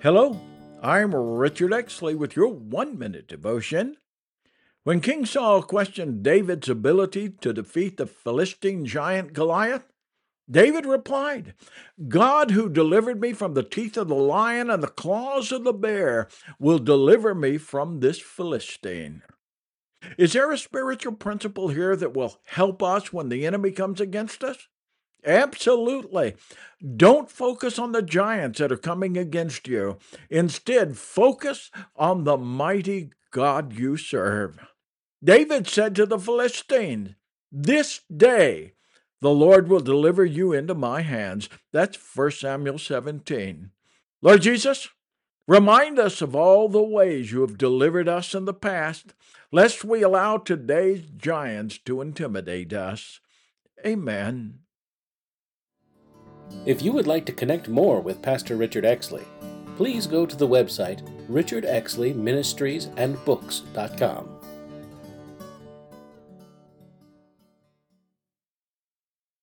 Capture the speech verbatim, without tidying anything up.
Hello, I'm Richard Exley with your one minute devotion. When King Saul questioned David's ability to defeat the Philistine giant Goliath, David replied, God who delivered me from the teeth of the lion and the claws of the bear will deliver me from this Philistine. Is there a spiritual principle here that will help us when the enemy comes against us? Absolutely. Don't focus on the giants that are coming against you. Instead, focus on the mighty God you serve. David said to the Philistines, This day the Lord will deliver you into my hands. That's First Samuel seventeen. Lord Jesus, remind us of all the ways you have delivered us in the past, lest we allow today's giants to intimidate us. Amen. If you would like to connect more with Pastor Richard Exley, please go to the website richard exley ministries and books dot com.